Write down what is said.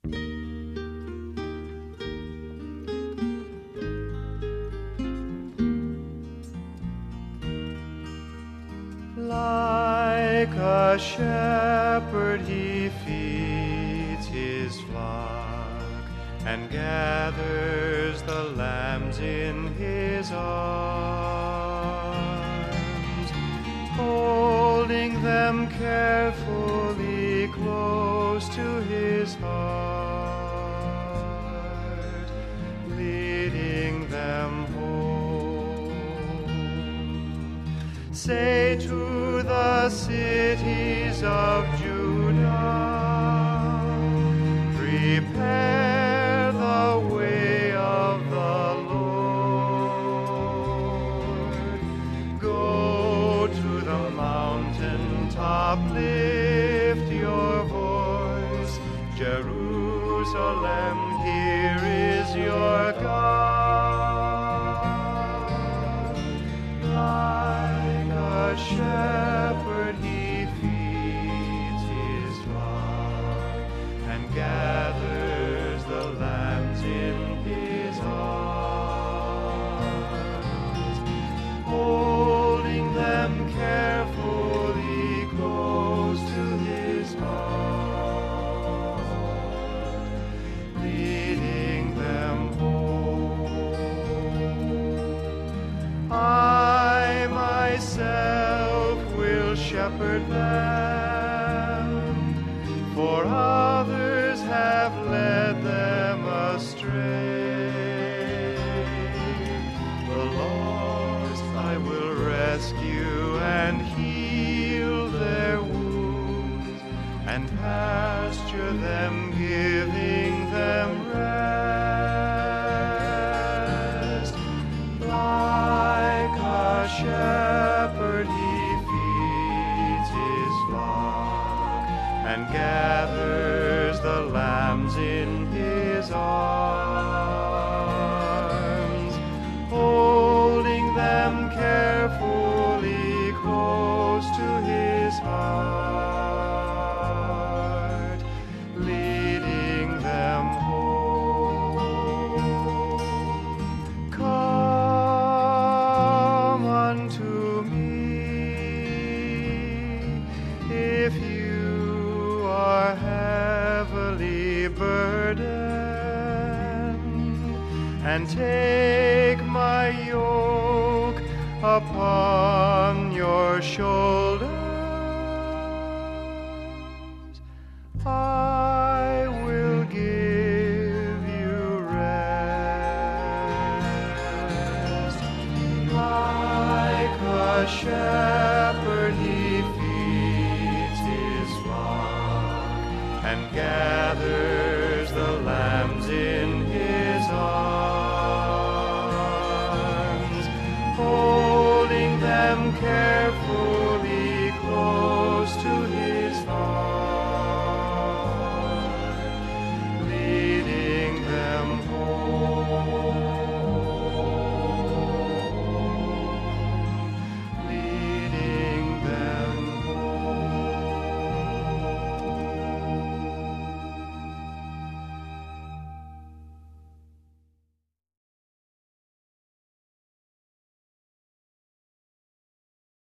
Like a shepherd he feeds his flock and gathers the lambs in his arms, holding them carefully close to his heart, leading them home. Say to the cities of Judah, prepare the way of the Lord. Go to the mountain top, lift your voice. Jerusalem, here is your God. Like a shepherd he feeds his flock and gathers the lambs in his arms, holding them carefully close to his heart, leading them home. I myself will shepherd them, for others have led them astray. The lost I will rescue and heal their wounds and pasture them, giving them rest. Like a shepherd he feeds his flock and gathers the lambs in his arms, holding them carefully close to his heart, leading them home. Come unto me, if you are heavily burdened, and take my yoke upon your shoulders. I will give you rest. Like a shepherd he feeds his flock and gathers